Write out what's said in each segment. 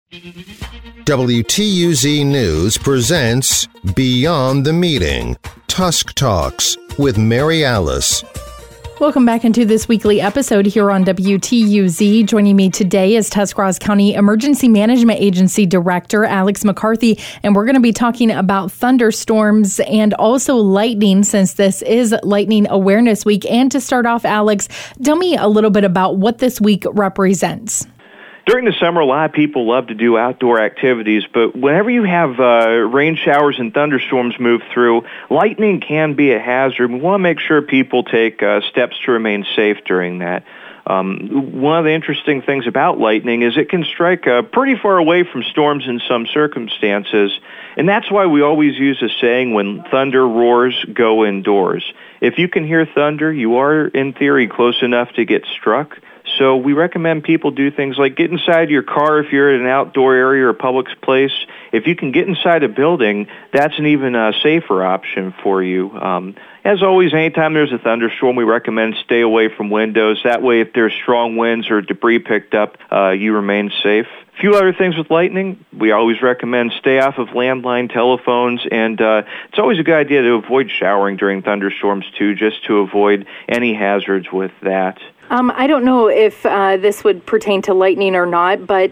WTUZ News presents Beyond the Meeting, Tusk Talks with Mary Alice. Welcome back into this weekly episode here on WTUZ. Joining me today is Tuscarawas County Emergency Management Agency Director Alex McCarthy, and we're going to be talking about thunderstorms and also lightning since this is Lightning Awareness Week. And to start off, Alex, tell me a little bit about what this week represents. During the summer, a lot of people love to do outdoor activities, but whenever you have rain showers and thunderstorms move through, lightning can be a hazard. We want to make sure people take steps to remain safe during that. One of the interesting things about lightning is it can strike pretty far away from storms in some circumstances, and that's why we always use a saying, when thunder roars, go indoors. If you can hear thunder, you are, in theory, close enough to get struck. So we recommend people do things like get inside your car if you're at an outdoor area or a public place. If you can get inside a building, that's an even safer option for you. As always, anytime there's a thunderstorm, we recommend stay away from windows. That way, if there's strong winds or debris picked up, you remain safe. A few other things with lightning, we always recommend stay off of landline telephones, and it's always a good idea to avoid showering during thunderstorms, too, just to avoid any hazards with that. I don't know if this would pertain to lightning or not, but,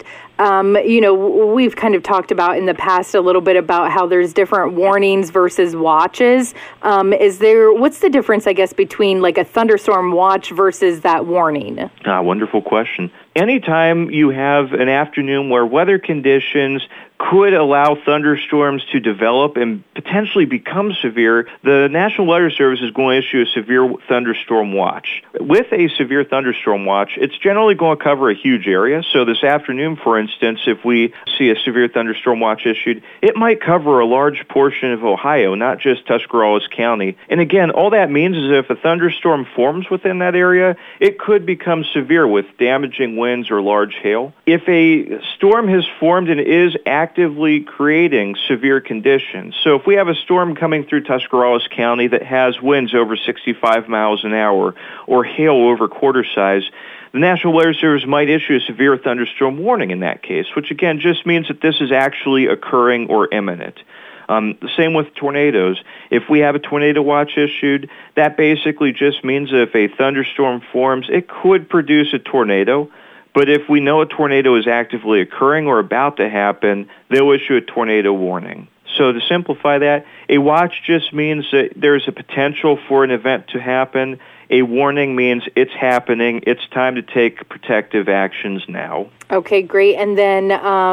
we've kind of talked about in the past a little bit about how there's different warnings versus watches. What's the difference, I guess, between like a thunderstorm watch versus that warning? Wonderful question. Anytime you have an afternoon where weather conditions could allow thunderstorms to develop and potentially become severe, the National Weather Service is going to issue a severe thunderstorm watch. With a severe thunderstorm watch, it's generally going to cover a huge area. So this afternoon, for instance, if we see a severe thunderstorm watch issued, it might cover a large portion of Ohio, not just Tuscarawas County. And again, all that means is if a thunderstorm forms within that area, it could become severe with damaging winds or large hail. If a storm has formed and is actively creating severe conditions. So if we have a storm coming through Tuscarawas County that has winds over 65 miles an hour or hail over quarter size, the National Weather Service might issue a severe thunderstorm warning in that case, which again just means that this is actually occurring or imminent. The same with tornadoes. If we have a tornado watch issued, that basically just means that if a thunderstorm forms, it could produce a tornado. But if we know a tornado is actively occurring or about to happen, they'll issue a tornado warning. So to simplify that, a watch just means that there's a potential for an event to happen. A warning means it's happening. It's time to take protective actions now. Okay, great. And then,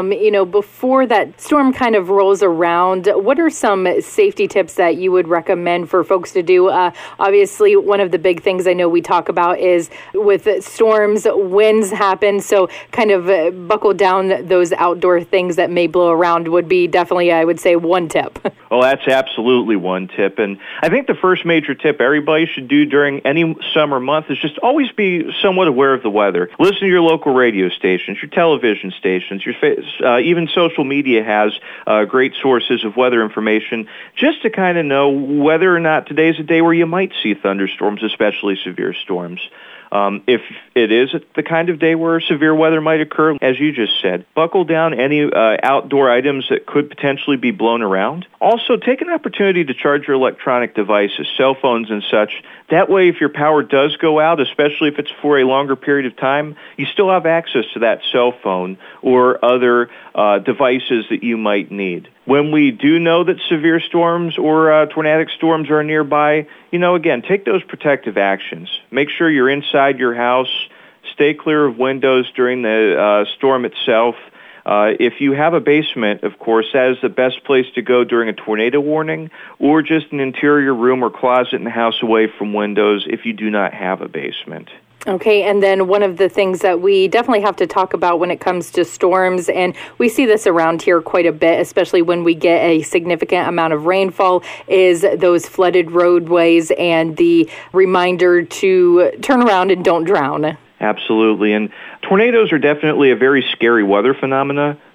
before that storm kind of rolls around, what are some safety tips that you would recommend for folks to do? Obviously, one of the big things I know we talk about is with storms, winds happen. So kind of buckle down those outdoor things that may blow around would be definitely, I would say, one tip. Well, that's absolutely one tip. And I think the first major tip everybody should do during any summer month is just always be somewhat aware of the weather. Listen to your local radio stations, your television stations, even social media has great sources of weather information just to kind of know whether or not today's a day where you might see thunderstorms, especially severe storms. If it is the kind of day where severe weather might occur, as you just said, buckle down any outdoor items that could potentially be blown around. Also, take an opportunity to charge your electronic devices, cell phones and such. That way, if your power does go out, especially if it's for a longer period of time, you still have access to that cell phone or other devices that you might need. When we do know that severe storms or tornadic storms are nearby, again, take those protective actions. Make sure you're inside your house. Stay clear of windows during the storm itself. If you have a basement, of course, that is the best place to go during a tornado warning, or just an interior room or closet in the house away from windows if you do not have a basement. Okay, and then one of the things that we definitely have to talk about when it comes to storms, and we see this around here quite a bit, especially when we get a significant amount of rainfall, is those flooded roadways and the reminder to turn around and don't drown. Absolutely, and tornadoes are definitely a very scary weather phenomena,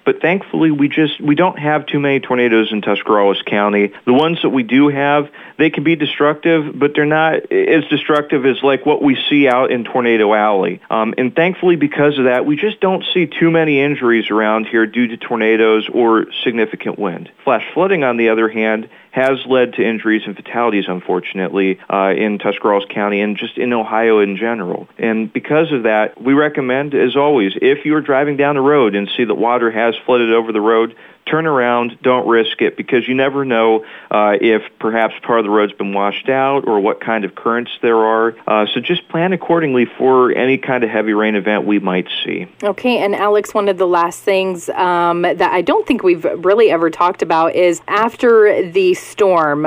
But thankfully, we don't have too many tornadoes in Tuscarawas County. The ones that we do have, they can be destructive, but they're not as destructive as like what we see out in Tornado Alley. And thankfully, because of that, we just don't see too many injuries around here due to tornadoes or significant wind. Flash flooding, on the other hand, has led to injuries and fatalities, unfortunately, in Tuscarawas County and just in Ohio in general. And because of that, we recommend, as always, if you're driving down the road and see that water has flooded over the road, turn around, don't risk it, because you never know if perhaps part of the road's been washed out or what kind of currents there are. So just plan accordingly for any kind of heavy rain event we might see. Okay, and Alex, one of the last things that I don't think we've really ever talked about is after the storm,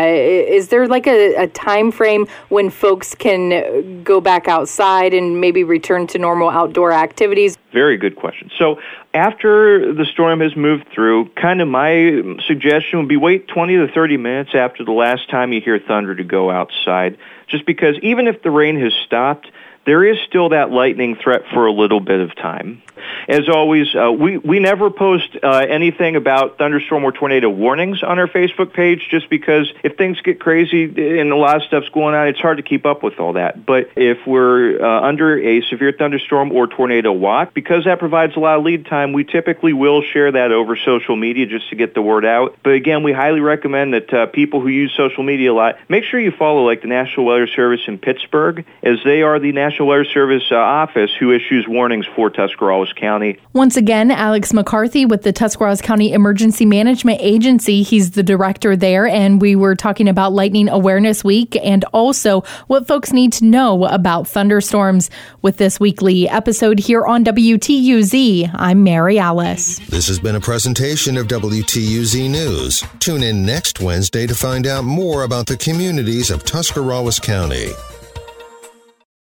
is there like a time frame when folks can go back outside and maybe return to normal outdoor activities? Very good question. So after the storm has moved through, kind of my suggestion would be wait 20 to 30 minutes after the last time you hear thunder to go outside, just because even if the rain has stopped, there is still that lightning threat for a little bit of time. As always, we never post anything about thunderstorm or tornado warnings on our Facebook page, just because if things get crazy and a lot of stuff's going on, it's hard to keep up with all that. But if we're under a severe thunderstorm or tornado watch, because that provides a lot of lead time, we typically will share that over social media just to get the word out. But again, we highly recommend that people who use social media a lot, make sure you follow like the National Weather Service in Pittsburgh, as they are the National Weather Service office who issues warnings for Tuscarawas County. Once again, Alex McCarthy with the Tuscarawas County Emergency Management Agency. He's the director there, and we were talking about Lightning Awareness Week and also what folks need to know about thunderstorms with this weekly episode here on WTUZ. I'm Mary Alice. This has been a presentation of WTUZ News. Tune in next Wednesday to find out more about the communities of Tuscarawas County.